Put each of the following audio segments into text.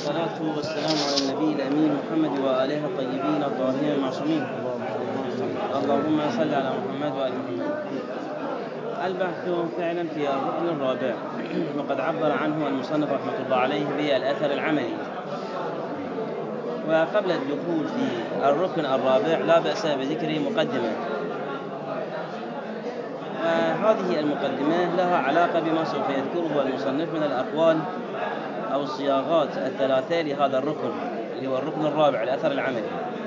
والصلاة والسلام على النبي الأمين محمد وآله الطيبين الطاهرين المعصومين. اللهم صل على محمد وآل محمد. البحث فعلا في الركن الرابع، وقد عبر عنه المصنف رحمة الله عليه بالأثر العملي. وقبل الدخول في الركن الرابع لا بأس بذكر مقدمة، وهذه المقدمة لها علاقة بما سوف يذكره المصنف من الأقوال أو الصياغات الثلاثة لهذا الركن اللي هو الركن الرابع الأثر العملي.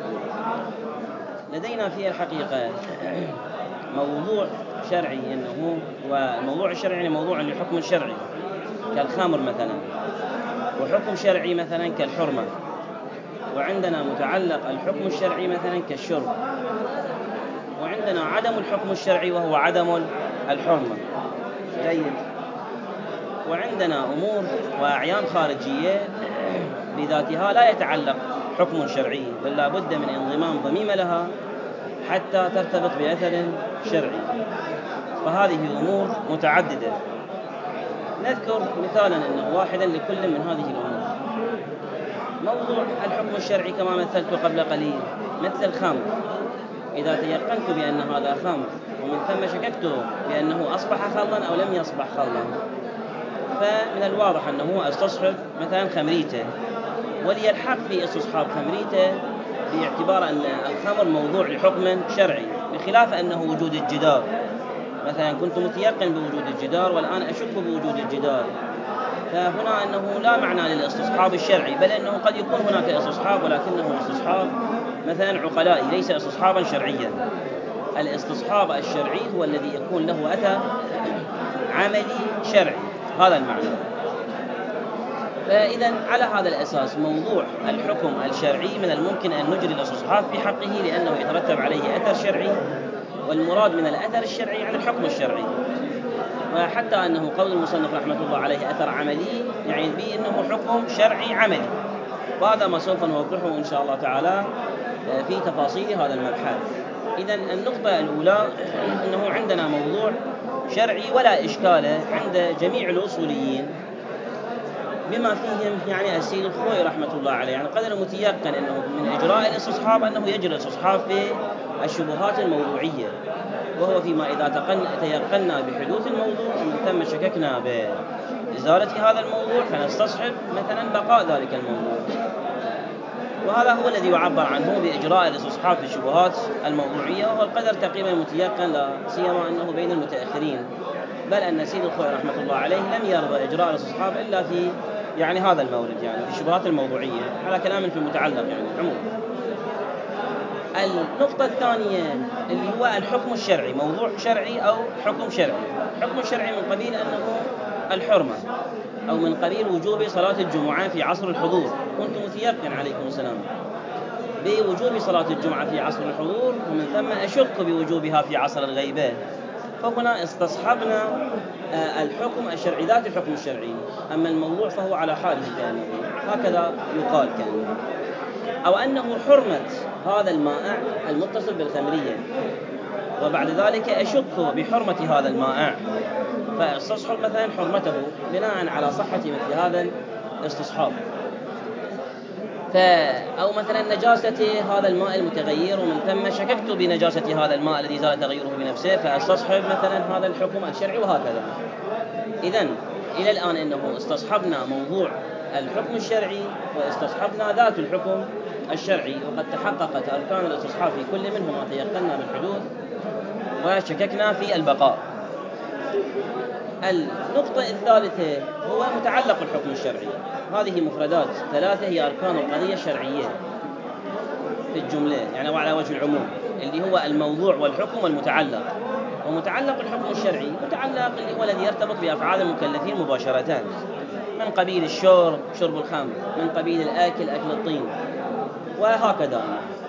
لدينا في الحقيقة موضوع شرعي، والموضوع الشرعي يعني موضوع لحكم شرعي كالخمر مثلا، وحكم شرعي مثلا كالحرمة، وعندنا متعلق الحكم الشرعي مثلا كالشرب، وعندنا عدم الحكم الشرعي وهو عدم الحرمة. جيد. وعندنا أمور وأعيان خارجية بذاتها لا يتعلق حكم شرعي، بل لا بد من انضمام ضميمة لها حتى ترتبط بأثر شرعي، فهذه أمور متعددة. نذكر مثالا أنه واحدا لكل من هذه الأمور. موضوع الحكم الشرعي كما مثلت قبل قليل، مثل الخمر، إذا تيقنت بأن هذا خمر ومن ثم شككت بأنه أصبح خمرا أو لم يصبح خمرا، فمن الواضح أنه استصحب مثلا خمريته، وليلحق في استصحاب خمريته باعتبار أن الخمر موضوع لحكم شرعي، بخلاف أنه وجود الجدار. مثلا كنت متيقن بوجود الجدار والآن أشك بوجود الجدار، فهنا أنه لا معنى للاستصحاب الشرعي، بل أنه قد يكون هناك استصحاب ولكنه استصحاب مثلا عقلائي ليس استصحابا شرعيا. الاستصحاب الشرعي هو الذي يكون له أثر عملي شرعي، هذا المعنى. فإذا على هذا الأساس موضوع الحكم الشرعي من الممكن أن نجري الاستصحاب في حقه، لأنه يترتب عليه أثر شرعي، والمراد من الأثر الشرعي عن الحكم الشرعي. وحتى أنه قول المصنف رحمة الله عليه أثر عملي، يعني به أنه حكم شرعي عملي، وهذا ما سوف نوضحه إن شاء الله تعالى في تفاصيل هذا المبحث. إذا النقطة الأولى أنه عندنا موضوع شرعي ولا إشكال عند جميع الأصوليين، بما فيهم يعني السيد الخوئي رحمة الله عليه، يعني قدر متيقن أنه من إجراء الاستصحاب أنه يجري الاستصحاب في الشبهات الموضوعية، وهو فيما إذا تيقنا بحدوث الموضوع ومن ثم شككنا بإزالة هذا الموضوع فنستصحب مثلا بقاء ذلك الموضوع. وهذا هو الذي يعبر عنه بإجراء الاستصحاب في الشبهات الموضوعية، وهو القدر تقريبا متيقن، لا سيما أنه بين المتأخرين، بل أن السيد الخوئي رحمة الله عليه لم يرضى إجراء الاستصحاب إلا في يعني هذا المورد، يعني في الشبهات الموضوعية، على كلام في المتعلق يعني عموما. النقطة الثانية اللي هو الحكم الشرعي، موضوع شرعي أو حكم شرعي. حكم الشرعي من قبيل أنه الحرمة، أو من قبيل وجوب صلاة الجمعة في عصر الحضور. كنت متيقن عليكم السلام بوجوب صلاة الجمعة في عصر الحضور، ومن ثم أشك بوجوبها في عصر الغيبة، فهنا استصحبنا الحكم الشرعي ذات الحكم الشرعي، أما الموضوع فهو على حاله كان، هكذا يقال كان. أو أنه حرمة هذا المائع المتصل بالخمرية، وبعد ذلك أشك بحرمة هذا المائع، فاستصحب مثلا حرمته بناء على صحة مثل هذا الاستصحاب. أو مثلا نجاسة هذا الماء المتغير، ومن ثم شككت بنجاسة هذا الماء الذي زال تغيره بنفسه، فاستصحب مثلا هذا الحكم الشرعي، وهكذا. إذن إلى الآن إنه استصحبنا موضوع الحكم الشرعي واستصحبنا ذات الحكم الشرعي، وقد تحققت أركان الاستصحاب في كل منهما، تيقنا بالحدوث وشككنا في البقاء. النقطة الثالثة هو متعلق الحكم الشرعي. هذه مفردات ثلاثة هي أركان القضية الشرعية في الجملة، يعني وعلى وجه العموم، اللي هو الموضوع والحكم والمتعلق. ومتعلق الحكم الشرعي متعلق اللي هو الذي يرتبط بأفعال المكلفين مباشرة، من قبيل الشرب، شرب الخمر، من قبيل الأكل، أكل الطين، وهكذا.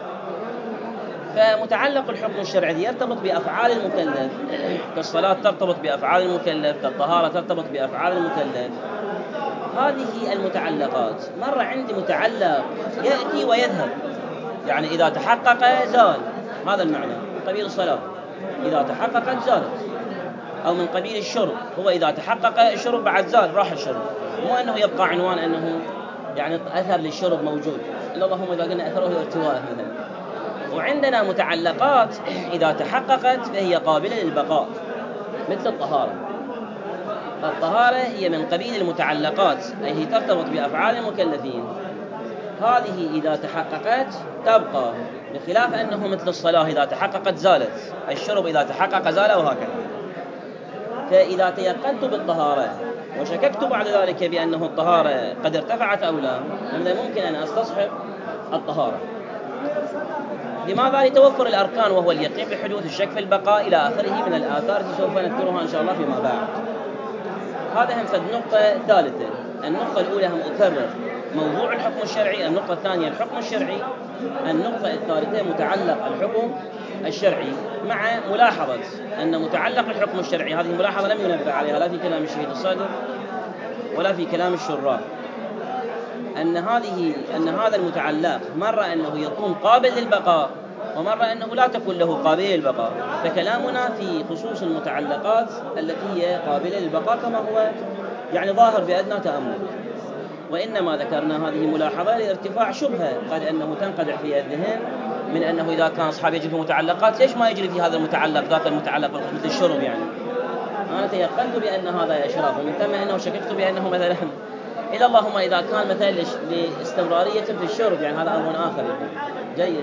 فمتعلق الحكم الشرعي يرتبط بأفعال المكلف، كالصلاة ترتبط بأفعال المكلف، كالطهارة ترتبط بأفعال المكلف. هذه المتعلقات مرة عندي متعلق يأتي ويذهب، يعني إذا تحقق زال، هذا المعنى. من قبيل الصلاة إذا تحققت زالت، أو من قبيل الشرب، هو إذا تحقق الشرب بعد زال راح الشرب، مو أنه يبقى عنوان أنه يعني أثر للشرب موجود، إلا اللهم إذا قلنا أثره الارتواء مثلا. وعندنا متعلقات إذا تحققت فهي قابلة للبقاء، مثل الطهارة. الطهارة هي من قبيل المتعلقات، أي هي ترتبط بأفعال المكلفين. هذه إذا تحققت تبقى، بخلاف أنه مثل الصلاة إذا تحققت زالت، الشرب إذا تحقق زال، وهكذا. فإذا تيقنت بالطهارة وشككت بعد ذلك بأنه الطهارة قد ارتفعت أو لا، ممكن أن أستصحب الطهارة. لماذا؟ لتوفر الأركان وهو اليقين بحدوث الشك في البقاء إلى آخره من الآثار التي سوف نذكرها إن شاء الله فيما بعد. هذا هم فد نقطة ثالثة. النقطة الأولى هم أكرر موضوع الحكم الشرعي، النقطة الثانية الحكم الشرعي، النقطة الثالثة متعلق الحكم الشرعي، مع ملاحظة أن متعلق الحكم الشرعي هذه ملاحظة لم ينبه عليها لا في كلام الشهيد الصادق ولا في كلام الشراح، أن هذا المتعلق مرة أنه يكون قابل للبقاء ومرة أنه لا تكون له قابلة للبقاء. فكلامنا في خصوص المتعلقات التي هي قابلة للبقاء كما هو يعني ظاهر بأدنى تأمل، وإنما ذكرنا هذه ملاحظة لارتفاع شبهة قد أنه تنقدح في الذهن من أنه إذا كان أصحاب يجري في متعلقات ليش ما يجري في هذا المتعلق ذاك المتعلق مثل الشرب. يعني أنا تيقنت بأن هذا يشرب، ومن ثم أنه شككت بأنه مثلا إلا اللهم إذا كان مثلا لاستمرارية في الشرب، يعني هذا أمر آخر. جيد.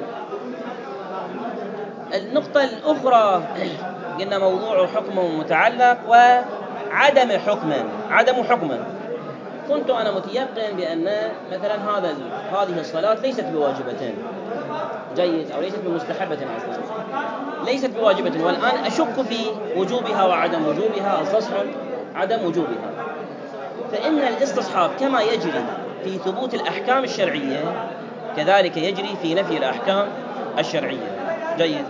النقطة الأخرى قلنا موضوع حكم متعلق وعدم حكم. كنت أنا متيقن بأن مثلا هذه الصلاة ليست بواجبتين، جيد، أو ليست بمستحبة أصلا، ليست بواجبة، والآن أشك في وجوبها وعدم وجوبها، استصحب عدم وجوبها. فإن الاستصحاب كما يجري في ثبوت الأحكام الشرعية كذلك يجري في نفي الأحكام الشرعية. جيد.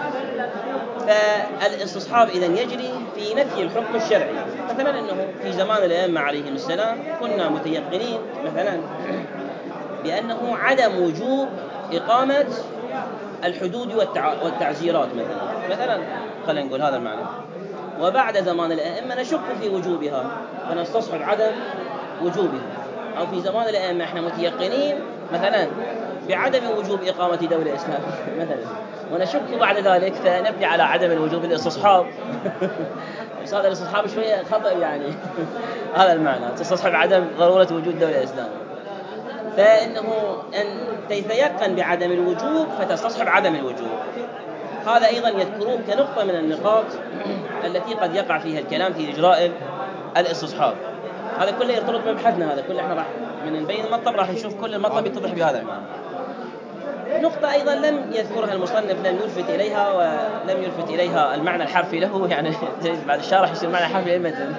فالاستصحاب إذن يجري في نفي الحكم الشرعي. مثلا أنه في زمان الأئمة عليهم السلام كنا متيقنين مثلا بأنه عدم وجوب إقامة الحدود والتعزيرات مثلا خلينا نقول هذا المعنى، وبعد زمان الأئمة نشك في وجوبها فنستصحب عدم وجوبها. أو في زمان الأئمة احنا متيقنين مثلا بعدم وجوب إقامة دولة إسلامية مثلا، ونشك بعد ذلك فنبني على عدم الوجوب الاستصحاب. بس هذا الاستصحاب شوية خطأ يعني. هذا المعنى، تستصحب عدم ضرورة وجود دولة إسلامية. فإنه أن تتيقن بعدم الوجوب فتستصحب عدم الوجوب. هذا أيضا يذكروه كنقطة من النقاط التي قد يقع فيها الكلام في إجراء الاستصحاب. هذا كله يرتبط بمبحثنا، هذا كله احنا راح من بين المطلب راح نشوف كل المطلب يتضح بهذا المعنى. نقطة أيضا لم يذكرها المصنف، لم يلفت إليها ولم يلفت إليها المعنى الحرفي له، يعني بعد الشارح يصير المعنى الحرفي للمتن.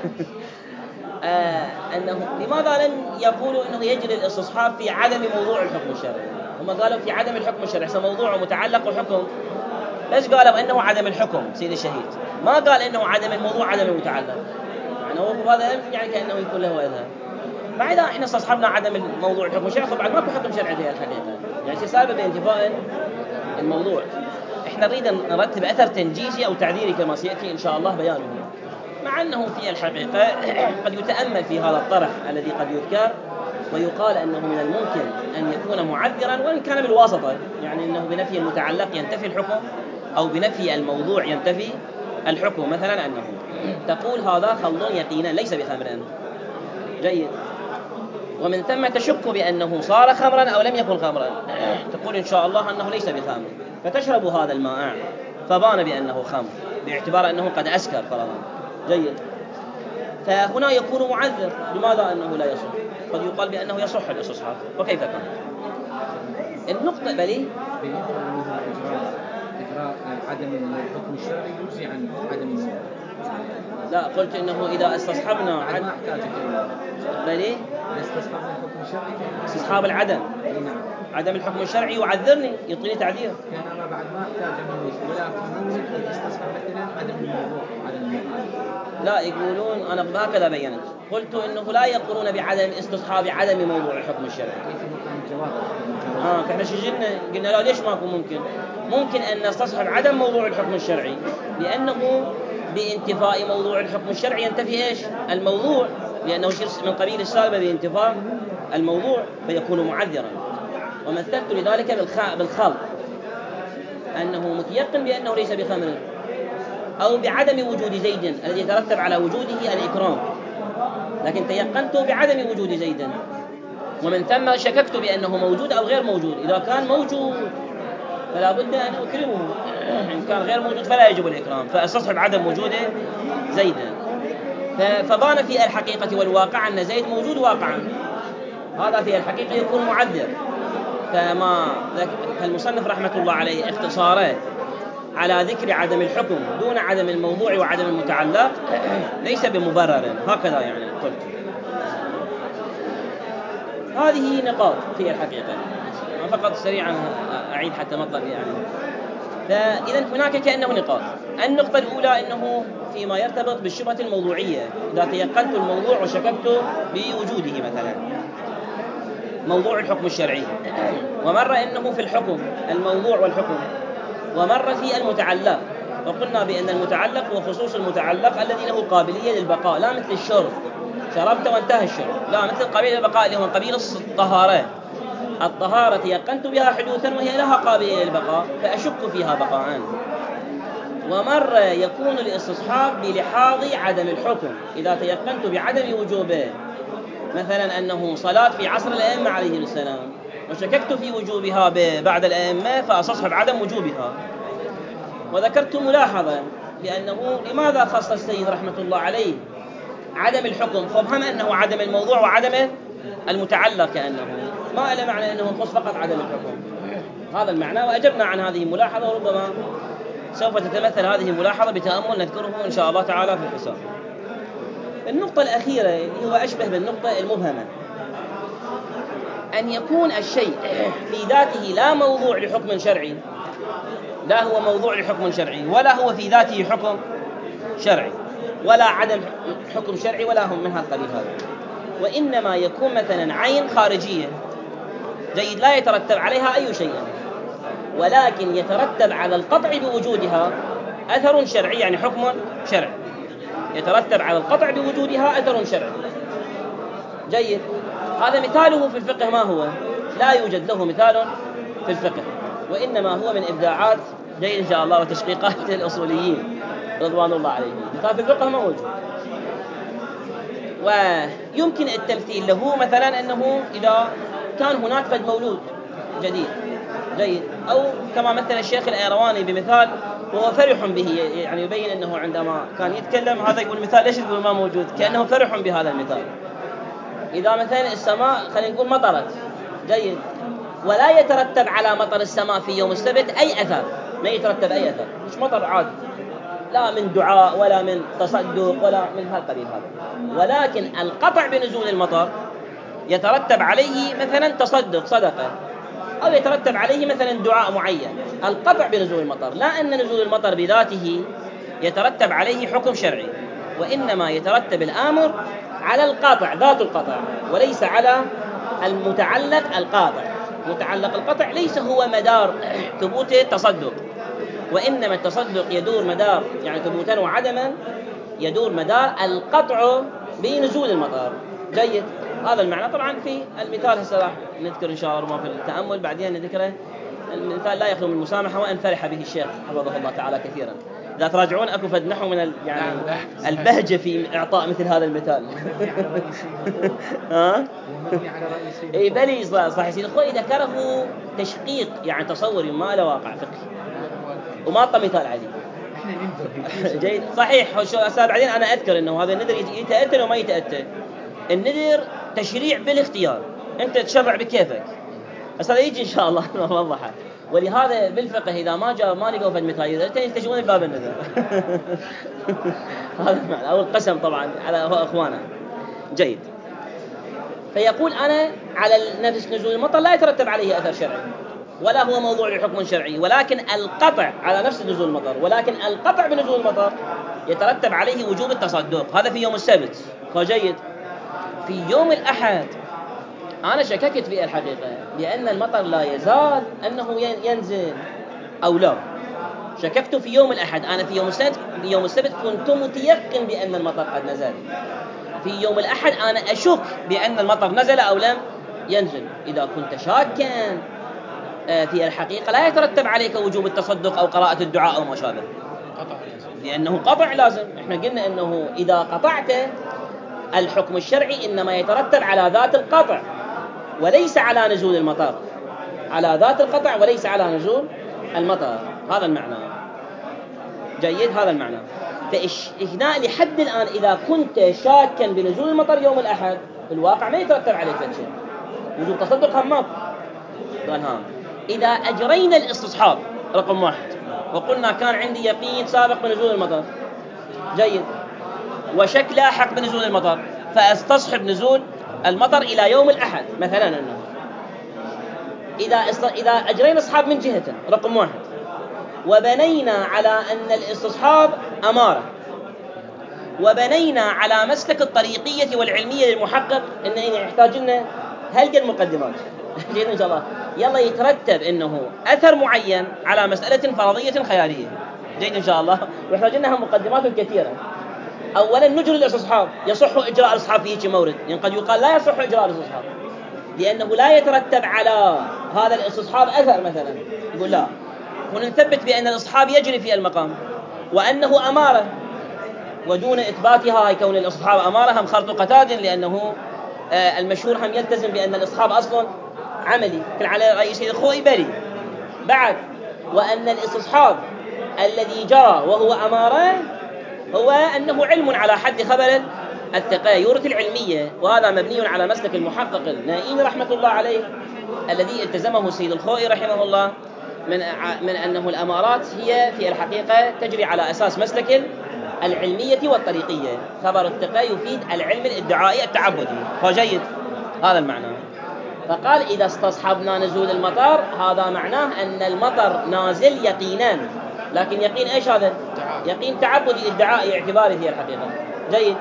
أنه لماذا لم يقولوا أنه يجري الاستصحاب في عدم موضوع الحكم الشرعي؟ هم قالوا في عدم الحكم الشرعي، موضوع متعلق وحكم. ليش قالوا أنه عدم الحكم سيد الشهيد؟ ما قال أنه عدم الموضوع عدم المتعلق. يعني هو هذا يعني كأنه يكون له وجهه. فإذا احنا استصحبنا عدم الموضوع الحكم الشرعي فبعد ماكو حكم شرعي في الحقيقة، يعني سبب بانتفاء الموضوع. احنا نريد نرتب أثر تنجيزي أو تعذيري كما سيأتي إن شاء الله بيانه، مع أنه في الحقيقة قد يتأمل في هذا الطرح الذي قد يذكر ويقال أنه من الممكن أن يكون معذرا وإن كان بالواسطة، يعني أنه بنفي المتعلق ينتفي الحكم أو بنفي الموضوع ينتفي الحكم. مثلا أنه تقول هذا خمر يقينا ليس بخمر، جيد، ومن ثم تشك بأنه صار خمرا أو لم يكن خمرا، تقول إن شاء الله أنه ليس بخمر، فتشرب هذا الماء فبان بأنه خمر باعتبار أنه قد أسكر فرضا، جيد. فهنا يكون معذر. لماذا أنه لا يصح؟ قد يقال بأنه يصح الاستصحاب، وكيف كان؟ النقطة بلي إجراء عدم الحكم الشرعي يجزي عن عدم الموضوع. لا، قلت إنه إذا استصحبنا ما أحتاج بلي استصحاب الحكم الشرعي، استصحاب العدم، عدم الحكم الشرعي يعذرني، يعطيني تعذير. يعني أنا بعد ما أحتاج ولكن ممكن استصحاب مثلا عدم الموضوع عدم الموضوع. لا، يقولون أنا هكذا بينت، قلت إنه لا يقولون بعدم استصحاب عدم موضوع الحكم الشرعي. فإحنا قلنا لا، ليش ماكو ممكن أن نستصحب عدم موضوع الحكم الشرعي، لأنه بانتفاء موضوع الحكم الشرعي ينتفي إيش؟ الموضوع. لأنه يصير من قبيل السالبة بانتفاء الموضوع فيكون معذرا. ومثلت لذلك بالخلط، أنه متيقن بأنه ليس بخمر، أو بعدم وجود زيد الذي يترتب على وجوده الإكرام، لكن تيقنت بعدم وجود زيد، ومن ثم شككت بأنه موجود أو غير موجود. إذا كان موجود فلا بد أن أكرمه، إن كان غير موجود فلا يجب الإكرام، فأستصحب عدم وجود زيد. فبان في الحقيقة والواقع أن زيد موجود واقعا، هذا في الحقيقة يكون معذر. فالمصنف رحمة الله عليه اختصاره على ذكر عدم الحكم دون عدم الموضوع وعدم المتعلق ليس بمبرر، هكذا يعني قلت. هذه نقاط في الحقيقة، فقط سريعا أعيد حتى مطلب يعني. فإذا هناك كأنه نقاط. النقطة الأولى أنه فيما يرتبط بالشبهة الموضوعية، إذا تيقنت الموضوع وشككت بوجوده، مثلا موضوع الحكم الشرعي، ومر أنه في الحكم الموضوع والحكم، ومر في المتعلق، وقلنا بأن المتعلق هو خصوص المتعلق الذي له قابلية للبقاء، لا مثل الشرب شربت وانتهى الشرب، لا، مثل قابلية للبقاء اللي هو قبيل الطهارة. الطهارة تيقنت بها حدوثا وهي لها قابلية للبقاء فأشك فيها بقاءً. ومر يكون الاستصحاب بلحاظ عدم الحكم، إذا تيقنت بعدم وجوبه، مثلا أنه صلاة في عصر الأئمة عليهم السلام وشككت في وجوبها بعد الأئمة فأستصحب عدم وجوبها. وذكرت ملاحظة بأنه لماذا خص السيد رحمة الله عليه عدم الحكم، فهم أنه عدم الموضوع وعدم المتعلق، كأنه ما له معنى أنه خص فقط عدم الحكم، هذا المعنى. وأجبنا عن هذه الملاحظة، وربما سوف تتمثل هذه الملاحظة بتأمل نذكره إن شاء الله تعالى في الحساب. النقطة الأخيرة اللي هو أشبه بالنقطة المبهمة، أن يكون الشيء في ذاته لا موضوع لحكم شرعي، لا هو موضوع لحكم شرعي ولا هو في ذاته حكم شرعي ولا عدم حكم شرعي ولا هم من هذا القبيل هذا، وإنما يكون مثلا عين خارجية جيد لا يترتب عليها أي شيء، ولكن يترتب على القطع بوجودها أثر شرعي، يعني حكم شرعي، يترتب على القطع بوجودها أثر شرعي. جيد، هذا مثاله في الفقه ما هو؟ لا يوجد له مثال في الفقه، وإنما هو من إبداعات جيد إن شاء الله وتشقيقات الأصوليين رضوان الله عليهم. مثال في الفقه ما موجود. ويمكن التمثيل له مثلا أنه إذا كان هناك قد مولود جديد، جيد، أو كما مثل الشيخ الأيرواني بمثال وهو فرح به، يعني يبين أنه عندما كان يتكلم هذا يقول مثال ليش يقول ما موجود، كأنه فرح بهذا المثال. إذا مثلا السماء خلينا نقول مطرت، جيد، ولا يترتب على مطر السماء في يوم السبت أي أثر، ما يترتب أي أثر، مش مطر عادي، لا من دعاء ولا من تصدق ولا من هالقبيل هذا، ولكن القطع بنزول المطر يترتب عليه مثلا تصدق صدقة، أو يترتب عليه مثلا دعاء معين، القطع بنزول المطر، لا أن نزول المطر بذاته يترتب عليه حكم شرعي، وإنما يترتب الآمر على القاطع، ذات القطع، وليس على المتعلق القاطع. متعلق القطع ليس هو مدار ثبوت التصدق، وإنما التصدق يدور مدار يعني ثبوتا وعدما يدور مدار القطع بنزول المطر. جيد، هذا المعنى. طبعا في المثال هسه نذكر إن شاء الله في التأمل بعدين نذكره. المثال لا يخلو من المسامحة، وأن فرح به الشيخ حفظه الله تعالى كثيرا. إذا تراجعون أكو فد نحو من يعني البهجة في إعطاء مثل هذا المثال. ها؟ إيه بلي صح يصير أخوي ذكره تشقيق، يعني تصوري ما له واقع فقهي وما أعطى مثال عادي. جيد، صحيح. شو بعدين أنا أذكر إنه هذا النذر يتأتى وما يتأتى. النذر تشريع بالاختيار، أنت تشرع بكيفك، بس هذا يجي إن شاء الله نوضحه. ولهذا بالفقه إذا ما جاء ما لقوا في المثال يستجيبون باب النذر. هذا معنى، أو القسم طبعا على أخوانا. جيد، فيقول أنا على نفس نزول المطر لا يترتب عليه أثر شرعي ولا هو موضوع لحكم شرعي، ولكن القطع على نفس نزول المطر، ولكن القطع بنزول المطر يترتب عليه وجوب التصدق، هذا في يوم السبت. فجيد، في يوم الأحد أنا شككت في الحقيقة بأن المطر لا يزال أنه ينزل أو لا، شككت في يوم الأحد. أنا في يوم السبت كنت متيقن بأن المطر قد نزل، في يوم الأحد أنا أشك بأن المطر نزل أو لم ينزل. إذا كنت شاكا في الحقيقة لا يترتب عليك وجوب التصدق أو قراءة الدعاء أو ما شابه، لأنه قطع لازم. إحنا قلنا أنه إذا قطعت الحكم الشرعي إنما يترتب على ذات القطع وليس على نزول المطر، على ذات القطع وليس على نزول المطر. هذا المعنى. جيد، هذا المعنى. فإهناء لحد الآن إذا كنت شاكا بنزول المطر يوم الأحد في الواقع ما يترتب عليك شيء، وجوب تصدق هم ماكو. قال ها إذا أجرينا الاستصحاب رقم 1 وقلنا كان عندي يقين سابق بنزول المطر، جيد، وشك لاحق بنزول المطر، فاستصحب نزول المطر إلى يوم الأحد مثلا. أنه إذا أجرينا استصحاب من جهة رقم 1 وبنينا على أن الاستصحاب أمارة، وبنينا على مسلك الطريقية والعلمية للمحقق إن يحتاج لنا هلقى المقدمات جيد إن شاء الله. يلا يترتب إنه أثر معين على مسألة فرضية خيالية، جيد إن شاء الله، ويحتاج لنا مقدمات كثيرة. أولا نجري الاستصحاب، يصح إجراء الاستصحاب في هيك مورد، يعني قد يقال لا يصح إجراء الاستصحاب لأنه لا يترتب على هذا الاستصحاب أثر مثلا. يقول لا، ونثبت بأن الاستصحاب يجري في المقام وأنه أمارة، ودون إثباتها كون الاستصحاب أمارة هم خرط قتاد، لأنه المشهور هم يلتزم بأن الاستصحاب أصل عملي كل على رئيس الخوئي بري بعد، وأن الاستصحاب الذي جرى وهو أمارة هو أنه علم على حد خبر الثقة يورث العلمية، وهذا مبني على مسلك المحقق النائين رحمة الله عليه الذي التزمه سيد الخوئي رحمه الله من أنه الأمارات هي في الحقيقة تجري على أساس مسلك العلمية والطريقية. خبر الثقة يفيد العلم الادعائي التعبدي، فجيد هذا المعنى. فقال إذا استصحبنا نزول المطر هذا معناه أن المطر نازل يقينا، لكن يقين إيش هذا؟ يقين تعبدي ادعائي اعتباري في الحقيقة، جيد.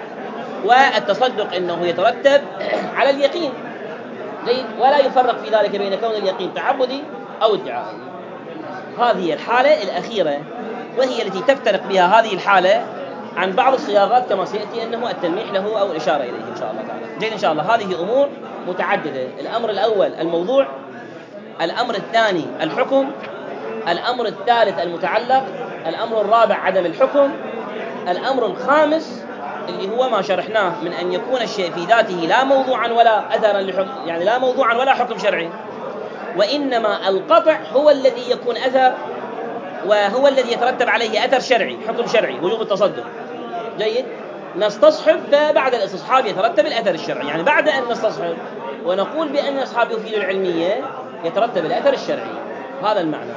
والتصدق إنه يترتب على اليقين، جيد، ولا يفرق في ذلك بين كون اليقين تعبدي أو ادعائي. هذه الحالة الأخيرة وهي التي تفترق بها هذه الحالة عن بعض الصياغات كما سيأتي أنه التلميح له أو الإشارة إليه إن شاء الله تعالى، جيد إن شاء الله. هذه أمور متعددة. الأمر الأول الموضوع، الأمر الثاني الحكم، الأمر الثالث المتعلق، الأمر الرابع عدم الحكم، الأمر الخامس اللي هو ما شرحناه من أن يكون الشيء في ذاته لا موضوعا ولا أثرا لحكم، يعني لا موضوعا ولا حكم شرعي، وإنما القطع هو الذي يكون أثر، وهو الذي يترتب عليه أثر شرعي، حكم شرعي، وجوب التصدق، جيد. نستصحب، فبعد الاستصحاب يترتب الأثر الشرعي، يعني بعد أن نستصحب ونقول بأن الاستصحاب يفيد العلمية يترتب الأثر الشرعي، هذا المعنى.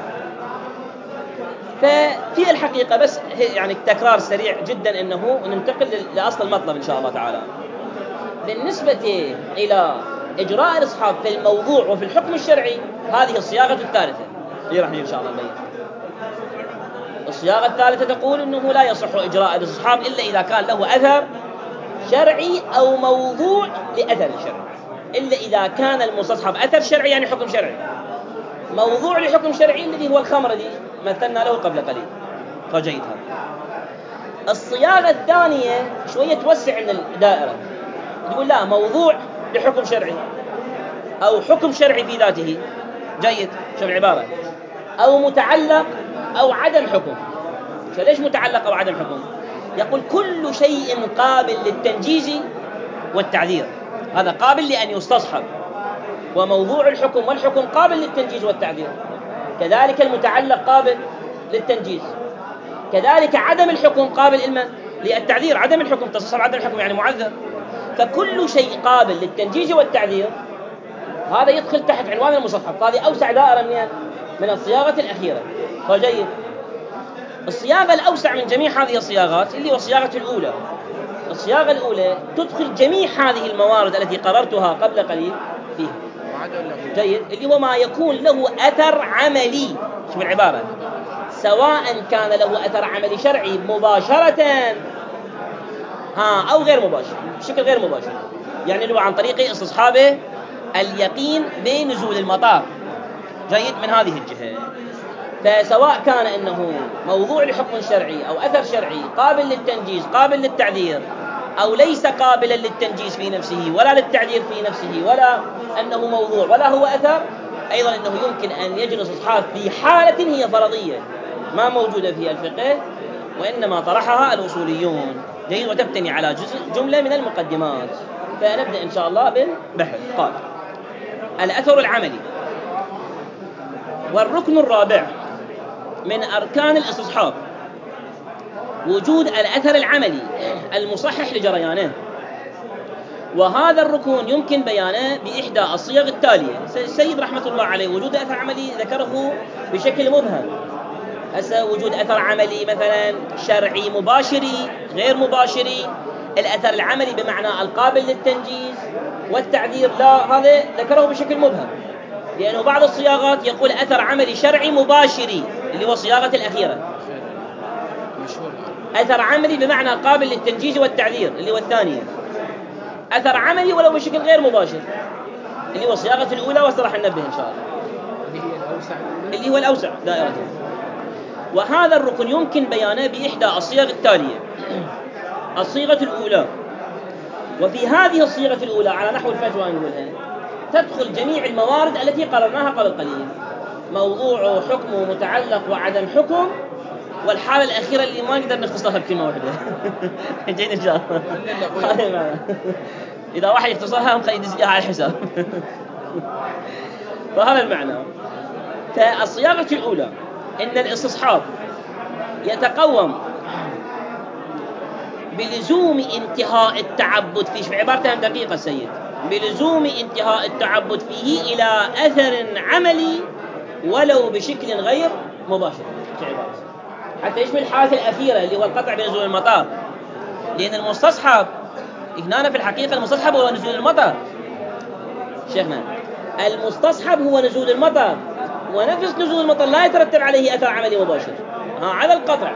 ففي الحقيقة بس يعني تكرار سريع جدا أنه ننتقل لأصل المطلب إن شاء الله تعالى. بالنسبة إلى إجراء الاستصحاب في الموضوع وفي الحكم الشرعي هذه الصياغة الثالثة اللي راح نجي إن شاء الله نبين. الصياغة الثالثة تقول أنه لا يصح إجراء الاستصحاب إلا إذا كان له أثر شرعي أو موضوع لأثر شرعي، إلا إذا كان المستصحب أثر شرعي يعني حكم شرعي، موضوع لحكم شرعي الذي هو الخمر الذي مثلنا له قبل قليل، فجيد. هذا الصياغة الثانية شوية توسع من الدائرة، تقول لا موضوع لحكم شرعي أو حكم شرعي في ذاته، جيد، شوف العبارة، أو متعلق أو عدم حكم. ليش متعلق أو عدم حكم؟ يقول كل شيء قابل للتنجيز والتعذير، هذا قابل لأن يستصحب، وموضوع الحكم والحكم قابل للتنجيز والتعذير، كذلك المتعلق قابل للتنجيز، كذلك عدم الحكم قابل للتعذير، عدم الحكم تصحب عدم الحكم يعني معذر، فكل شيء قابل للتنجيز والتعذير هذا يدخل تحت عنوان المستصحب. هذه أوسع دائرة من الصياغة الأخيرة، فجيد. الصياغة الأوسع من جميع هذه الصياغات اللي هو الصياغة الأولى. الصياغة الأولى تدخل جميع هذه الموارد التي قررتها قبل قليل فيها، جيد، اللي هو ما يكون له أثر عملي، شوف العبارة، سواء كان له أثر عملي شرعي مباشرة أو غير مباشر، بشكل غير مباشر، يعني اللي هو عن طريق استصحابه اليقين بنزول المطار، جيد، من هذه الجهة. فسواء كان أنه موضوع لحكم شرعي أو أثر شرعي قابل للتنجيز قابل للتعذير أو ليس قابلا للتنجيز في نفسه ولا للتعديل في نفسه ولا أنه موضوع ولا هو أثر، أيضا أنه يمكن أن يجد الاستصحاب في حالة هي فرضية ما موجودة في الفقه وإنما طرحها الأصوليون. جيد. وتبتني على جملة من المقدمات. فنبدأ إن شاء الله بالبحث. قال: الأثر العملي. والركن الرابع من أركان الاستصحاب وجود الأثر العملي المصحح لجريانه، وهذا الركن يمكن بيانه بإحدى الصيغ التالية. السيد رحمة الله عليه وجود أثر عملي ذكره بشكل مبهم. هسه وجود أثر عملي مثلا شرعي مباشري غير مباشري، الأثر العملي بمعنى القابل للتنجيز والتعذير، لا، هذا ذكره بشكل مبهم، لأنه بعض الصياغات يقول أثر عملي شرعي مباشري اللي هو الصياغة الأخيرة، أثر عملي بمعنى قابل للتنجيز والتعذير اللي هو الثانية، أثر عملي ولو بشكل غير مباشر اللي هو الصياغة الأولى وسرح النبه إن شاء الله اللي هو الأوسع دائرة. وهذا الركن يمكن بيانه بإحدى الصيغ التالية. الصيغة الأولى. وفي هذه الصيغة الأولى على نحو الفتوى نقولها تدخل جميع الموارد التي قررناها قبل قليل، موضوع وحكم ومتعلق وعدم حكم، والحالة الأخيرة اللي ما نقدر نختصرها بكلمة واحدة. جيد إن شاء الله. إذا واحد يختصرها هم يدز إياها على الحساب. فهذا المعنى. فالصياغة الأولى إن الاستصحاب يتقوم بلزوم انتهاء التعبد فيه، في عبارة دقيقة السيد، بلزوم انتهاء التعبد فيه إلى أثر عملي ولو بشكل غير مباشر، في عبارة حتى يشمل الحالة الأخيرة اللي هو القطع بنزول المطر، لأن المستصحب هنا في الحقيقة المستصحب هو نزول المطر. شيخنا المستصحب هو نزول المطر، ونفس نزول المطر لا يترتب عليه أثر عملي مباشر على القطع.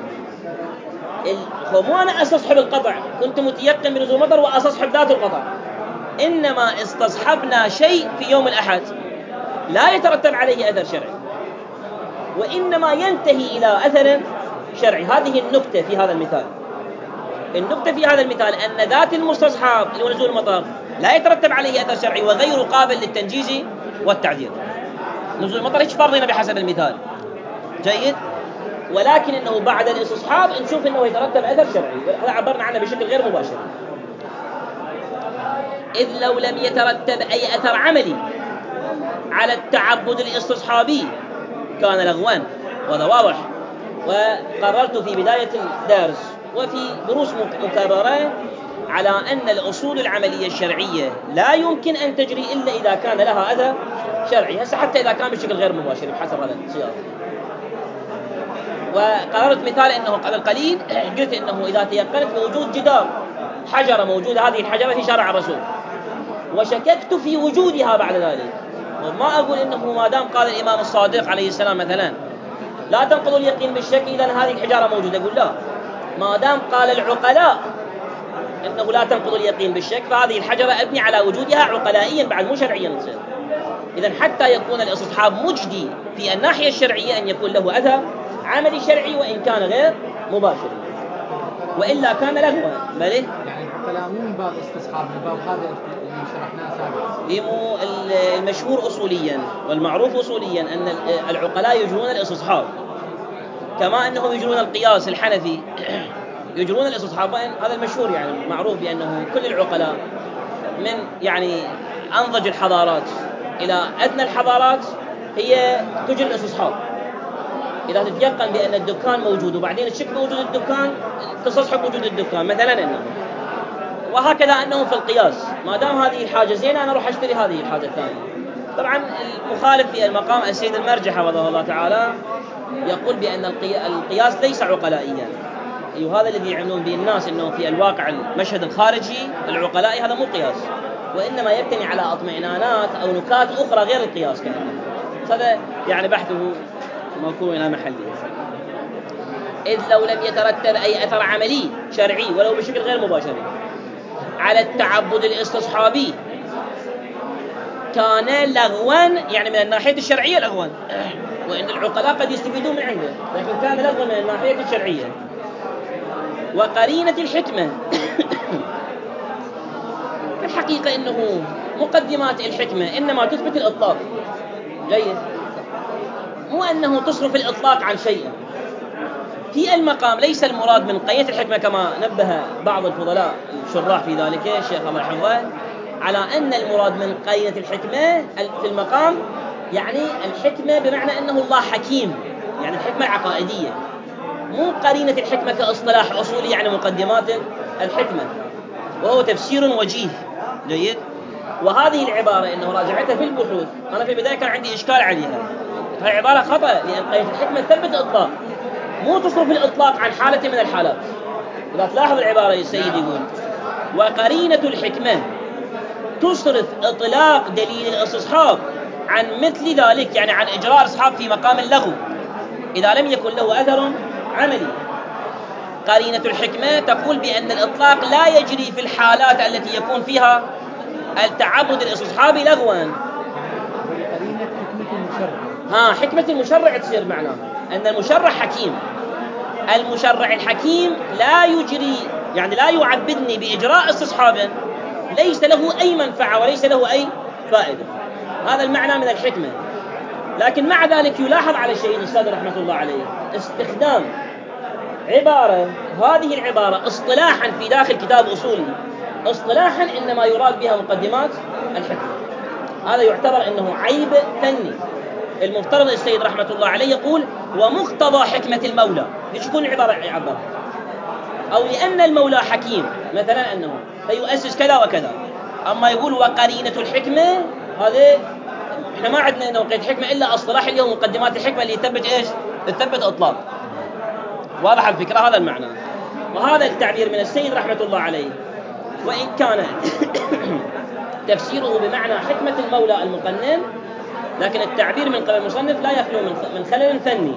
مو أنا أستصحب القطع كنت متيقن بنزول المطر وأستصحب ذات القطع، إنما استصحبنا شيء في يوم الأحد لا يترتب عليه أثر شرعي وإنما ينتهي إلى أثر شرعي. هذه النكتة في هذا المثال. النكتة في هذا المثال أن ذات المستصحب اللي هو نزول المطر لا يترتب عليه أثر شرعي وغير قابل للتنجيز والتعذير. نزول المطر هيك فرضنا بحسب المثال. جيد. ولكن إنه بعد الاستصحاب نشوف إنه يترتب أثر شرعي، هذا عبرنا عنه بشكل غير مباشر. إذ لو لم يترتب أي أثر عملي على التعبد الاستصحابي كان لغوا، وهذا واضح. وقررت في بداية الدرس وفي دروس مكررة على أن الأصول العملية الشرعية لا يمكن أن تجري إلا إذا كان لها أثر شرعي، هسه حتى إذا كان بشكل غير مباشر بحسب هذا السياق. وقررت مثال أنه قبل قليل قلت أنه إذا تيقنت بوجود جدار حجرة موجودة، هذه الحجرة في شارع الرسول، وشككت في وجودها بعد ذلك، وما أقول أنه ما دام قال الإمام الصادق عليه السلام مثلا لا تنقضوا اليقين بالشك إذا هذه الحجارة موجودة، أقول لا، ما دام قال العقلاء أنه لا تنقضوا اليقين بالشك فهذه الحجرة أبني على وجودها عقلائيا بعد مو شرعيا تصير. إذن حتى يكون الاستصحاب مجدي في الناحية الشرعية أن يكون له أثر عملي شرعي وإن كان غير مباشر، وإلا كان لغوا. بله يعني العقلاء مو من باب استصحاب، من باب هذا اللي شرحناه سابقا. المشهور أصوليا والمعروف أصوليا أن العقلاء يجرون الاستصحاب كما أنهم يجرون القياس الحنفي يجرون الاستصحاب. هذا المشهور يعني معروف بأنه كل العقلاء من يعني أنضج الحضارات إلى أدنى الحضارات هي تجري الاستصحاب. إذا تتيقن بأن الدكان موجود وبعدين تشك بوجود الدكان تستصحب وجود الدكان مثلا إنه. وهكذا أنه في القياس ما دام هذه الحاجة زينة أنا أروح أشتري هذه الحاجة الثانية. طبعا المخالف في المقام السيد المرجع حفظه الله تعالى يقول بأن القياس ليس عقلائيا، وهذا الذي يعنون به الناس أنه في الواقع المشهد الخارجي العقلائي هذا مو قياس، وإنما يبتني على اطمئنانات أو نكات أخرى غير القياس كأنه. هذا يعني بحثه موكول إلى محله. إذ لو لم يترتب أي أثر عملي شرعي ولو بشكل غير مباشر على التعبد الاستصحابي كان لغوا، يعني من الناحية الشرعية لغوا، وإن العقلاء قد يستفيدون من عنده، لكن كان لغوا من الناحية الشرعية. وقرينة الحكمة الحقيقة أنه مقدمات الحكمة إنما تثبت الإطلاق. جيد، مو أنه تصرف الإطلاق عن شيء. في المقام ليس المراد من قية الحكمة كما نبه بعض الفضلاء الشراح في ذلك الشيخ الله يحفظه على أن المراد من قية الحكمة في المقام يعني الحكمة بمعنى أنه الله حكيم، يعني الحكمة العقائدية، مو قرينة الحكمة كاصطلاح أصولي يعني مقدمات الحكمة، وهو تفسير وجيه. جيد. وهذه العبارة إنه راجعتها في البحوث، أنا في البداية كان عندي إشكال عليها، هذه عبارة خطأ، لأن قية الحكمة تثبت إطلاق، مو تصرف الإطلاق عن حالة من الحالات. إذا تلاحظ العبارة السيد يقول وقرينة الحكمة تصرف إطلاق دليل الاستصحاب عن مثل ذلك، يعني عن إجراء الاستصحاب في مقام اللغو إذا لم يكن له أثر عملي. قرينة الحكمة تقول بأن الإطلاق لا يجري في الحالات التي يكون فيها التعبد الاستصحابي لغوا. قرينة حكمة المشرع. حكمة المشرع تصير معناها أن المشرع حكيم. المشرع الحكيم لا يجري، يعني لا يعبدني بإجراء استصحاب ليس له أي منفعة وليس له أي فائدة. هذا المعنى من الحكمة. لكن مع ذلك يلاحظ على الشيخ الأستاذ رحمة الله عليه استخدام عبارة، هذه العبارة اصطلاحا في داخل كتاب أصولي اصطلاحا إنما يراد بها مقدمات الحكمة. هذا يعتبر أنه عيب فني. المفترض السيد رحمة الله عليه يقول ومقتضى حكمة المولى، ايش يكون العبارة يعبر؟ أو لأن المولى حكيم مثلا أنه سيؤسس كذا وكذا. أما يقول وقرينة الحكمة، هذا احنا ما عندنا انه قيد حكمة إلا اصطلاح اليوم مقدمات الحكمة اللي يثبت ايش؟ تثبت اطلاق. واضح الفكرة؟ هذا المعنى. وهذا التعبير من السيد رحمة الله عليه وإن كان تفسيره بمعنى حكمة المولى المقنن، لكن التعبير من قبل المصنف لا يخلو من خلل فني.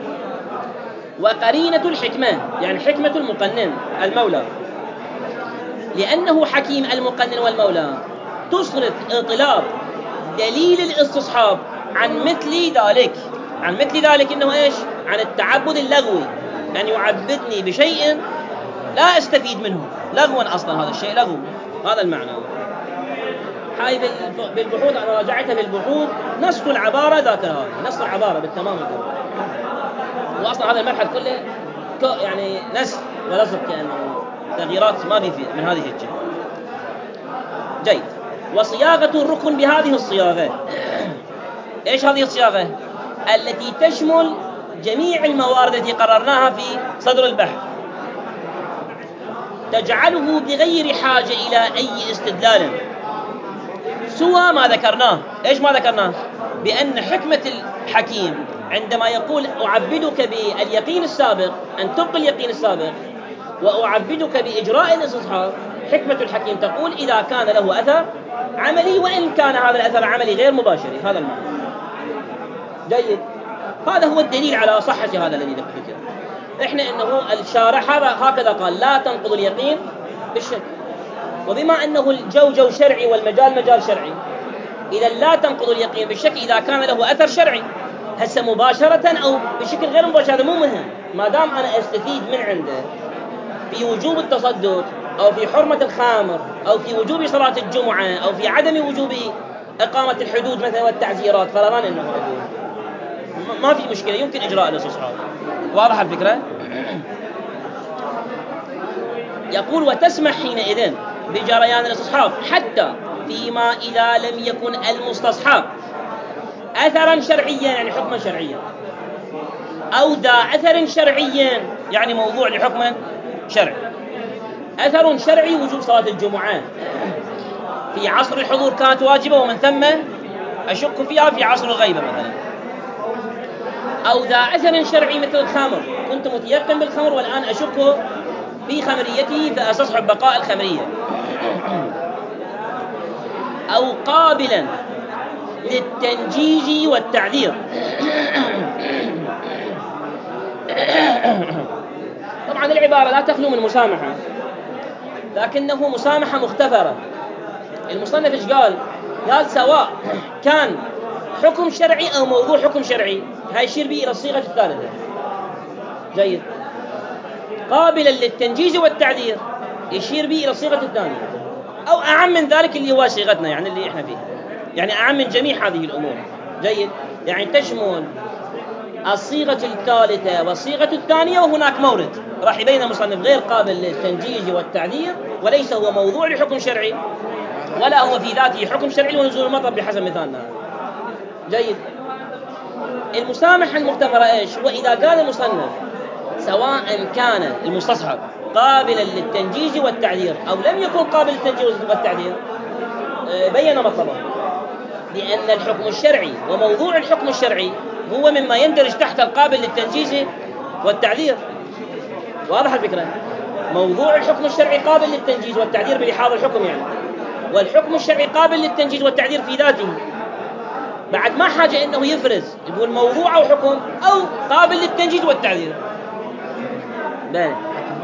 وقرينة الحكمة يعني حكمة المقنن المولى، لأنه حكيم المقنن والمولى تصرف إطلاق دليل الاستصحاب عن مثل ذلك. عن مثل ذلك إنه إيش؟ عن التعبد اللغوي، أن يعبدني بشيء لا أستفيد منه لغوا، أصلا هذا الشيء لغو. هذا المعنى. هاي بالبحوث أنا راجعتها بالبحوث نص العبارة ذاكرها، نص العبارة بالتمام كله. وأصلا هذا المبحث كله يعني نسخ ولصق، كأنه تغييرات ما في من هذه الجهة. جيد. وصياغة الركن بهذه الصياغة. إيش هذه الصياغة؟ التي تشمل جميع الموارد التي قررناها في صدر البحث، تجعله بغير حاجة إلى أي استدلال سوى ما ذكرناه. إيش ما ذكرناه؟ بأن حكمة الحكيم عندما يقول أعبدك باليقين السابق، أن تبقى اليقين السابق، وأعبدك بإجراء الاستصحاب، حكمة الحكيم تقول إذا كان له أثر عملي وإن كان هذا الأثر عملي غير مباشر. هذا المعنى. جيد. هذا هو الدليل على صحة هذا الذي ذكرته. إحنا إنه الشارح هكذا قال لا تنقض اليقين بالشك، وبما أنه الجو شرعي والمجال مجال شرعي، إذا لا تنقض اليقين بالشك إذا كان له أثر شرعي. هسه مباشرة أو بشكل غير مباشر هذا مو مهم، ما دام أنا أستفيد من عنده في وجوب التصدق أو في حرمة الخامر أو في وجوب صلاة الجمعة أو في عدم وجوب إقامة الحدود مثلا والتعزيرات، فرضان أنه ما في مشكلة، يمكن إجراء الاستصحاب. واضح الفكرة؟ يقول وتسمح حينئذ بجريان الاستصحاب حتى فيما إذا لم يكن المستصحب أثرا شرعيا يعني حكما شرعيا، أو ذا أثر شرعيا يعني موضوع لحكم شرعي. أثر شرعي وجوب صلاة الجمعة في عصر الحضور كانت واجبة ومن ثم أشك فيها في عصر الغيبة مثلا. أو ذا أثر شرعي مثل الخمر، كنت متيقن بالخمر والآن أشك في خمريته فأستصحب بقاء الخمرية. أو قابلا للتنجيج والتعذير. طبعا العبارة لا تخلو من مسامحة، لكنه مسامحة مختبرة. المصنف ايش قال؟ قال سواء كان حكم شرعي أو موضوع حكم شرعي، هاي يشير به إلى الصيغة الثالثة. جيد. قابلا للتنجيز والتعذير يشير به إلى الصيغة الثانية. أو أعم من ذلك اللي هو صيغتنا يعني اللي إحنا فيه، يعني أعم من جميع هذه الأمور. جيد، يعني تشمل الصيغة الثالثة والصيغة الثانية، وهناك مورد راح يبين المصنف غير قابل للتنجيز والتعذير، وليس هو موضوع لحكم شرعي، ولا هو في ذاته حكم شرعي ونزول المطر بحسب مثالنا. جيد. المسامحة المغتفرة إيش؟ وإذا قال المصنف سواء كان المستصحب قابلا للتنجيز والتعذير أو لم يكن قابل للتنجيز والتعذير، بين مطلبه، لأن الحكم الشرعي وموضوع الحكم الشرعي هو مما يندرج تحت القابل للتنجيز والتعذير. واضح الفكرة؟ موضوع الحكم الشرعي قابل للتنجيز والتعذير بلحاظ الحكم يعني، والحكم الشرعي قابل للتنجيز والتعذير في ذاته، بعد ما حاجة إنه يفرز يقول موضوع أو حكم أو قابل للتنجيز والتعذير. بله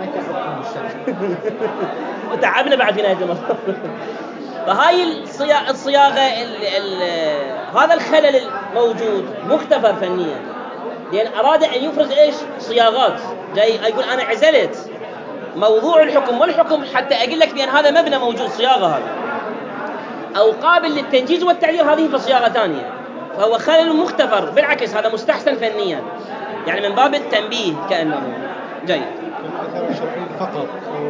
وتعبنا بعد في نهاية المطاف. فهاي الصياغة هذا الخلل الموجود مختبر فنيا، لأن أراد أن يفرز إيش؟ صياغات. جاي يقول أنا عزلت موضوع الحكم والحكم حتى أقول لك بأن هذا مبنى موجود صياغة هذا، أو قابل للتنجيز والتعذير هذه في صياغة ثانية، فهو خلل مختبر. بالعكس هذا مستحسن فنيا، يعني من باب التنبيه كأنه. جيد. الأثر الشرعي فقط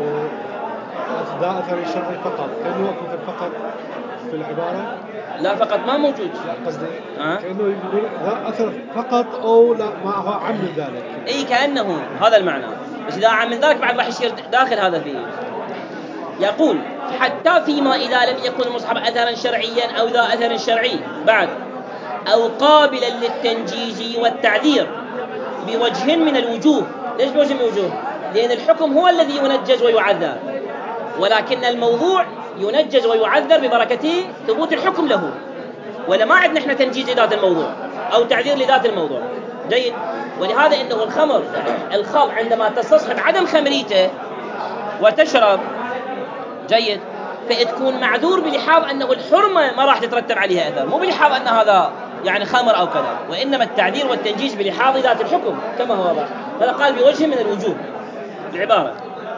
أو أثر الشرعي فقط، كأنه يوقف فقط في العبارة. لا فقط ما موجود. لا قصدي كأنه يقول لا أثر فقط أو لا معه عم من ذلك. أي كأنه هذا المعنى، بس إذا عم من ذلك بعد راح يصير داخل هذا فيه. يقول حتى فيما إذا لم يكن المصحف أثرا شرعيا أو ذا أثر شرعي بعد أو قابلا للتنجيز والتعذير بوجه من الوجوه. ليش بوجه من الوجوه؟ لأن الحكم هو الذي ينجز ويعذر، ولكن الموضوع ينجز ويعذر ببركة ثبوت الحكم له، ولا ما عندنا احنا تنجيز لذات الموضوع أو تعذير لذات الموضوع. جيد. ولهذا إنه الخمر عندما تستصحب عدم خمريته وتشرب، جيد، فتكون معذور بلحاظ أنه الحرمة ما راح تترتب عليها أثر، مو بلحاظ أن هذا يعني خمر أو كذا، وإنما التعذير والتنجيز بلحاظ ذات الحكم كما هو واضح. هذا قال بوجه من الوجوه العبارة.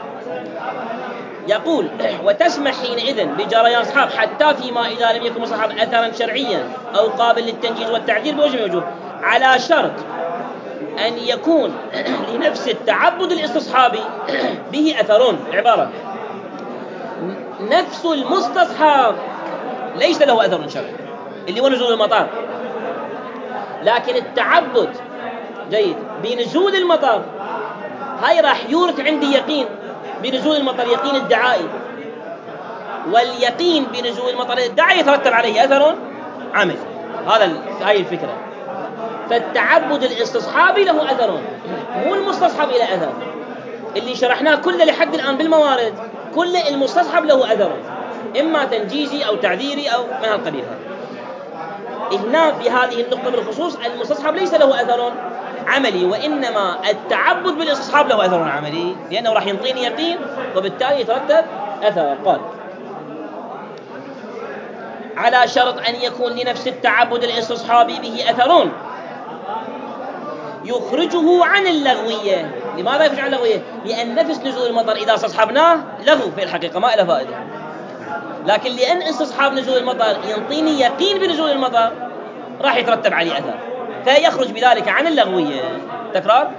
يقول وتسمح حينئذ بجريان أصحاب حتى فيما إذا لم يكن مصحف أثرا شرعيا أو قابل للتنجيز والتعذير بوجه من الوجوه، على شرط أن يكون لنفس التعبد الاستصحابي به أثرون. العبارة نفس المستصحب ليس له أثر شرعي اللي هو نزول المطر، لكن التعبد، جيد، بنزول المطر هاي راح يورث عندي يقين بنزول المطر، يقين الدعائي، واليقين بنزول المطر الدعائي يترتب عليه أثر عمل. هاي الفكرة. فالتعبد الاستصحابي له أثر، مو المستصحب إلى أثر اللي شرحناه كله لحد الآن بالموارد، كل المستصحب له أثر إما تنجيزي أو تعذيري أو من هالقبيل. هنا في هذه النقطة بالخصوص المستصحب ليس له أثر عملي، وإنما التعبد بالاستصحاب له أثر عملي، لأنه راح ينطيني يقين وبالتالي يترتب أثر. قال على شرط أن يكون لنفس التعبد الاستصحابي به أثر يخرجه عن اللغوية. لماذا يخرج عن اللغوية؟ لأن نفس نزول المطر إذا استصحبناه لغو في الحقيقة ما له فائدة، لكن لأن استصحاب نزول المطر ينطيني يقين بنزول المطر راح يترتب عليه أثر، فيخرج بذلك عن اللغوية. تكرار.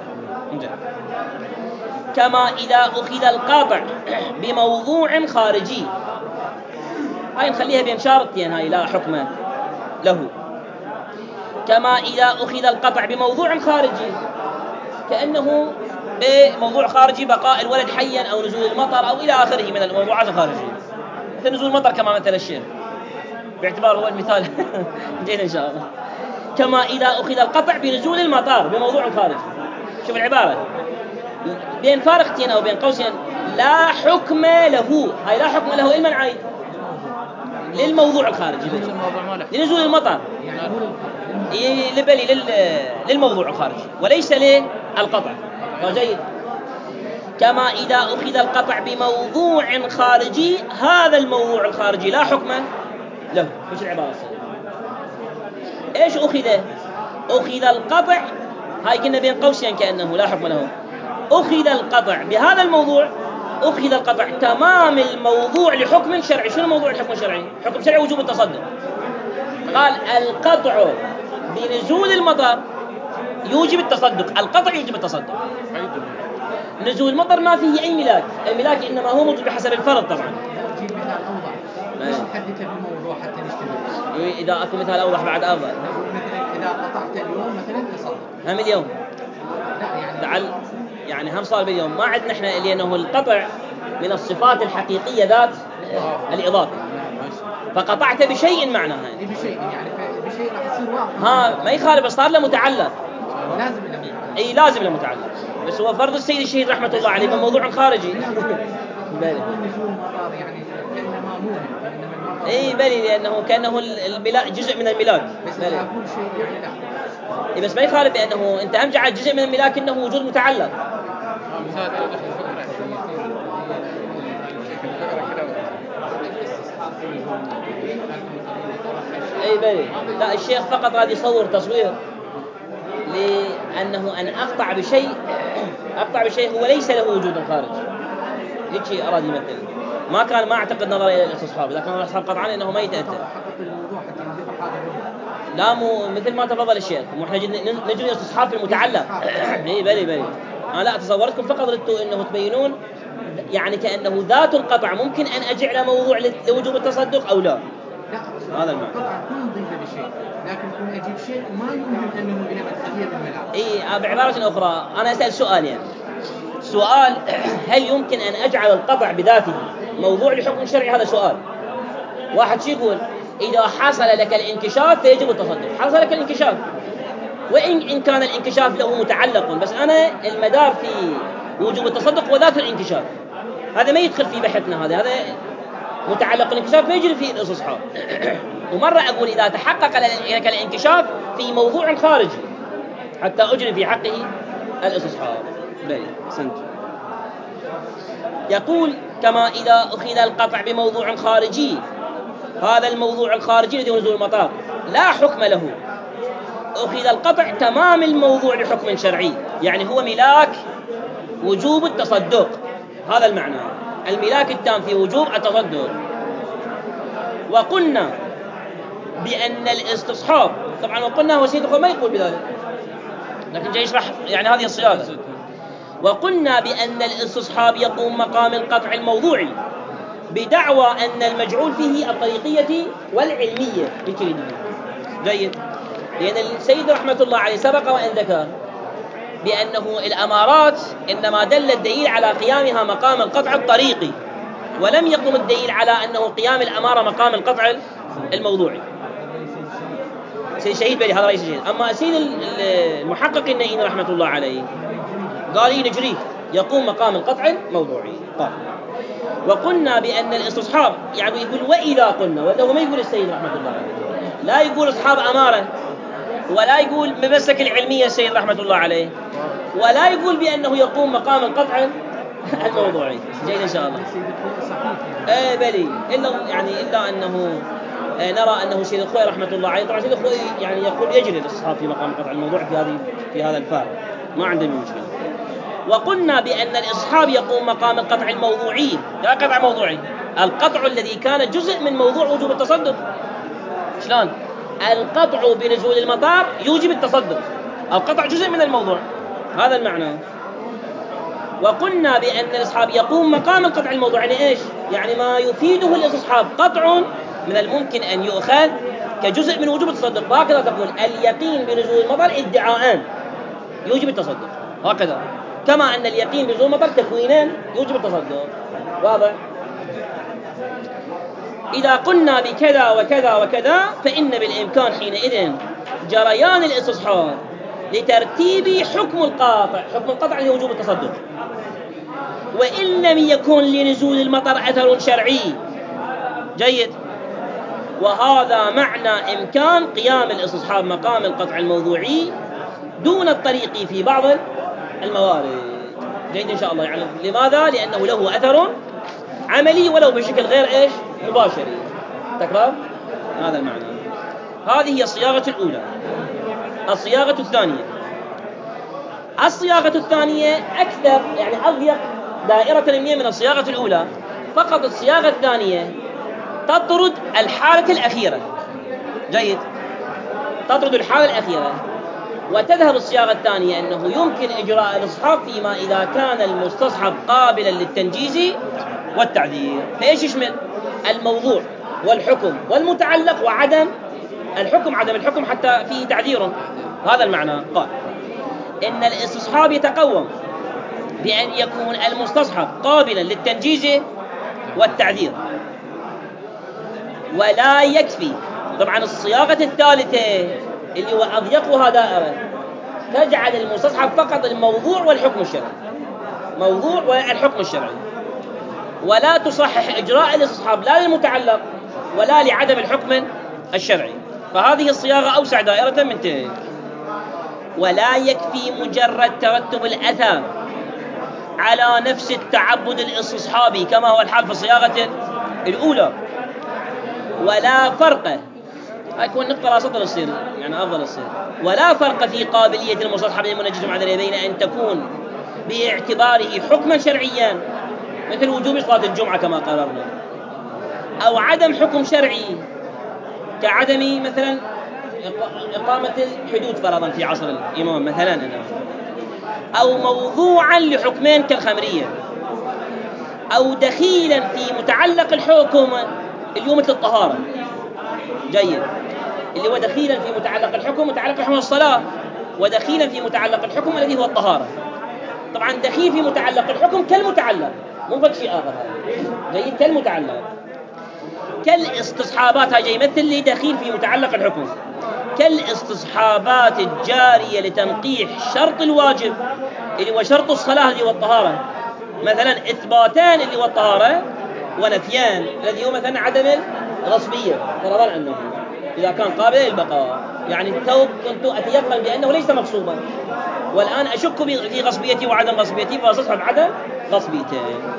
كما إذا أخذ القاطع بموضوع خارجي، هاي نخليها بين شارطين، هاي لا حكم له. كما إذا أخذ القطع بموضوع خارجي، كأنه بموضوع خارجي بقاء الولد حيا أو نزول المطر أو إلى آخره من الموضوعات الخارجية، مثل نزول المطر كما مثل الشيخ باعتبار هو المثال جيد إن شاء الله. كما إذا أخذ القطع بنزول المطر بموضوع خارجي. شوف العبارة بين فارقتين أو بين قوسين، لا حكم له. هاي لا حكم له إلمن عايد للموضوع الخارجي لنزول المطر، للموضوع الخارجي وليس للقطع. جيد. كما إذا أخذ القطع بموضوع خارجي، هذا الموضوع الخارجي لا حكم له. إيش العبارة؟ إيش أخذ القطع، هاي قلنا بين قوسين كأنه لا حكم له. أخذ القطع بهذا الموضوع أخذ القطع تمام الموضوع لحكم شرعي. شنو موضوع الحكم الشرعي؟ حكم شرعي وجوب التصدق. قال القطع بنزول المطر يوجب التصدق، القطع يوجب التصدق. نزول المطر ما فيه أي ملاك، الملاك إنما هو موجود بحسب الفرض طبعا. جيب مثال أوضح، ليش نحدثه بالموضوع حتى نشتغل؟ إذا أكو مثال أوضح بعد أفضل. نقول مثلا إذا قطعت اليوم مثلا تصدق. هم اليوم؟ لا يعني تعال يعني هم صار باليوم ما عندنا إحنا، لأنه القطع من الصفات الحقيقية ذات الإضافة، فقطعت بشيء معناها بشيء يعني بشيء راح يصير واقع. ها ما يخالف، صار له متعلق. لازم له متعلق. اي لازم له متعلق، بس هو فرض السيد الشهيد رحمه الله عليه من موضوع خارجي. نزول المطر يعني كأنما مو اي بلي، لانه كانه الميلاد جزء من الميلاد. بس لا اقول شيء يعني لا. اي بس ما يخالف، لانه انت هم جعل جزء من الميلاد انه وجود متعلق. مثال توضح الفكره اي بلي، لا الشيخ فقط قاعد يصور تصوير لانه ان اقطع بشيء هو ليس له وجود خارج. هيك شيء اراد يمثل. ما اعتقد نظر الى الاستصحاب، اذا كان الاستصحاب قطعا انه ما يتاتى. حقق الموضوع حتى نضيف هذا. لا مو مثل ما تفضل الشيخ، مو احنا نجري استصحاب في المتعلق. اي بلي انا لا تصورتكم فقط ردتوا انه تبينون يعني كانه ذات القطع ممكن ان اجعل موضوع لوجوب التصدق او لا. لا هذا المعنى. القطع كل نضيفه بشيء، لكن كون اجيب شيء ما يمكن انه الى مدخليه بالملعب. اي بعباره اخرى انا اسال سؤال يعني سؤال هل يمكن ان اجعل القطع بذاته موضوع لحكم شرعي؟ هذا سؤال. واحد شي يقول اذا حصل لك الانكشاف فيجب التصدق. حصل لك الانكشاف، وإن كان الانكشاف له متعلق، بس أنا المدار في وجوب التصدق وذات الانكشاف، هذا ما يدخل في بحثنا. هذا متعلق الانكشاف ما يجري فيه الاستصحاب. ومرة أقول إذا تحقق لك الانكشاف في موضوع خارجي حتى أجري في حقه الاستصحاب. بلي سنت. يقول كما إذا أخذ القطع بموضوع خارجي، هذا الموضوع الخارجي الذي هو نزول المطار لا حكم له، أخذ القطع تمام الموضوع لحكم شرعي، يعني هو ملاك وجوب التصدق. هذا المعنى، الملاك التام في وجوب التصدق. وقلنا بأن الاستصحاب طبعا، وقلنا هو سيد ما يقول بذلك لكن جاي يشرح يعني هذه الصياغة. وقلنا بأن الاستصحاب يقوم مقام القطع الموضوعي بدعوى أن المجعول فيه الطريقية والعلمية. جيد، لأن السيد رحمة الله عليه سبق وأن ذكر بأنه الأمارات إنما دل الدليل على قيامها مقام القطع الطريقي، ولم يقم الدليل على أنه قيام الأمارة مقام القطع الموضوعي. سيد الشهيد بلي هذا رئيس الشهيد. أما سيد المحقق النائين رحمة الله عليه قال نجريه يقوم مقام القطع الموضوعي. طيب. وقلنا بأن الاستصحاب يعني يقول وإذا قلنا، وله ما يقول السيد رحمة الله عليه، لا يقول أصحاب أمارة، ولا يقول ممسك العلمية السيد رحمة الله عليه، ولا يقول بأنه يقوم مقام القطع الموضوعي. جيد إن شاء الله. بلي إلا أنه نرى أنه سيد الخوي رحمة الله عليه، طبعا سيد الخوي يعني يقول يجري الاستصحاب في مقام القطع الموضوعي في هذا الفارق، ما عندنا مشكلة. وقلنا بأن الاستصحاب يقوم مقام القطع الموضوعي. لا قطع موضوعي، القطع الذي كان جزء من موضوع وجوب التصدق. شلون؟ القطع بنزول المطار يوجب التصدق، القطع جزء من الموضوع، هذا المعنى. وقلنا بأن الاستصحاب يقوم مقام القطع الموضوعي، يعني إيش؟ يعني ما يفيده الاستصحاب قطع من الممكن أن يؤخذ كجزء من وجوب التصدق. وهكذا تقول اليقين بنزول المطر ادعاءان يوجب التصدق، هكذا كما أن اليقين بنزول المطر تكوينان يوجب التصدق. واضح؟ إذا قلنا بكذا وكذا وكذا فإن بالإمكان حينئذ جريان الاستصحاب لترتيب حكم القطع لوجوب التصدق، وإن لم يكن لنزول المطر أثر شرعي. جيد. وهذا معنى إمكان قيام الاستصحاب مقام القطع الموضوعي دون الطريق في بعض الموارد. جيد إن شاء الله. يعني لماذا؟ لأنه له أثر عملي ولو بشكل غير مباشر. تكرار هذا المعنى. هذه هي الصياغة الأولى. الصياغة الثانية أكثر يعني أضيق دائرة المية من الصياغة الأولى، فقط الصياغة الثانية تطرد الحالة الأخيرة. جيد، تطرد الحالة الأخيرة، وتذهب الصياغة الثانية أنه يمكن إجراء الاستصحاب فيما إذا كان المستصحب قابلا للتنجيز والتعديل. فإيش يشمل؟ الموضوع والحكم والمتعلق وعدم الحكم، عدم الحكم حتى فيه تعذير. هذا المعنى. قال إن الاستصحاب يتقوم بأن يكون المستصحب قابلا للتنجيز والتعذير، ولا يكفي. طبعا الصياغة الثالثة اللي هو أضيقها دائرة تجعل المستصحب فقط الموضوع والحكم الشرعي، موضوع والحكم الشرعي، ولا تصحح إجراء الاستصحاب لا للمتعلق ولا لعدم الحكم الشرعي. فهذه الصياغة أوسع دائرة من تلك. ولا يكفي مجرد ترتب الأثر على نفس التعبد الاستصحابي كما هو الحال في الصياغة الأولى، ولا فرق. هيكون نقطة لا سطر الصير يعني أفضل الصير. ولا فرق في قابلية المستصحب للمنجز المعدل بين أن تكون باعتباره حكما شرعيا مثل وجوب صلاة الجمعة كما قررنا، أو عدم حكم شرعي كعدم مثلا إقامة الحدود فرضا في عصر الإمام مثلا، أو موضوعا لحكمين كالخمرية، أو دخيلا في متعلق الحكم اللي هو مثل الطهارة. جيد، اللي هو دخيلا في متعلق الحكم، متعلق الحكم الصلاة، ودخيلا في متعلق الحكم الذي هو الطهارة. طبعا دخيل في متعلق الحكم كالمتعلق، مو فك شيء آخر. جيد، كالمتعلق، كالاستصحابات. هاي يمثل لي دخيل في متعلق الحكم، كالاستصحابات الجارية لتنقيح شرط الواجب اللي هو شرط الصلاة اللي هو الطهارة، مثلا إثباتان اللي هو الطهارة، ونفيان الذي هو مثلا عدم الغصبية فرضا أنه إذا كان قابل للبقاء. يعني الثوب كنت أتيقن بأنه ليس مغصوبا، والآن أشك في غصبيتي وعدم غصبيتي، فأستصحب عدم غصبيته.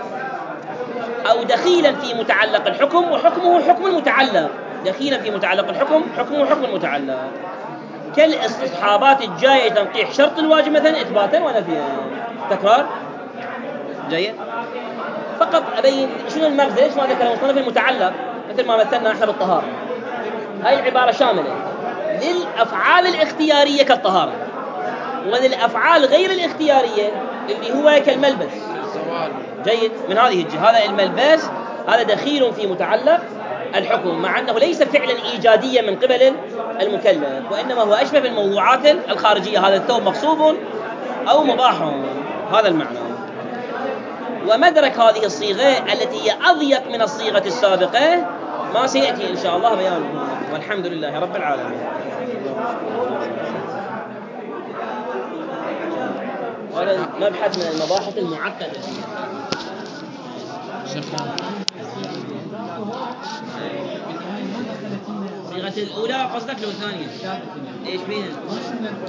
أو دخيلا في متعلق الحكم وحكمه حكم المتعلق، دخيلا في متعلق الحكم حكمه حكم المتعلق، كالاستصحابات الجاية تنقيح شرط الواجب مثلا إثباتا ونفيا. تكرار. جيد، فقط أبين شنو المغزى، ليش ما ذكر المصنف المتعلق مثل ما مثلنا احنا بالطهارة. هاي العبارة شاملة للأفعال الاختيارية كالطهارة، وللأفعال غير الاختيارية اللي هو كالملبس. جيد، من هذه الجهة هذا الملبس هذا دخيل في متعلق الحكم، مع أنه ليس فعلا إيجاديا من قبل المكلف، وإنما هو أشبه بالموضوعات الخارجية. هذا الثوب مغصوب أو مباح، هذا المعنى. ومدرك هذه الصيغة التي هي أضيق من الصيغة السابقة ما سيأتي إن شاء الله بيانه، والحمد لله رب العالمين. هذا مبحث من المباحث المعقدة. صيغة الأولى قصدك لو الثانية؟ إيش بيها؟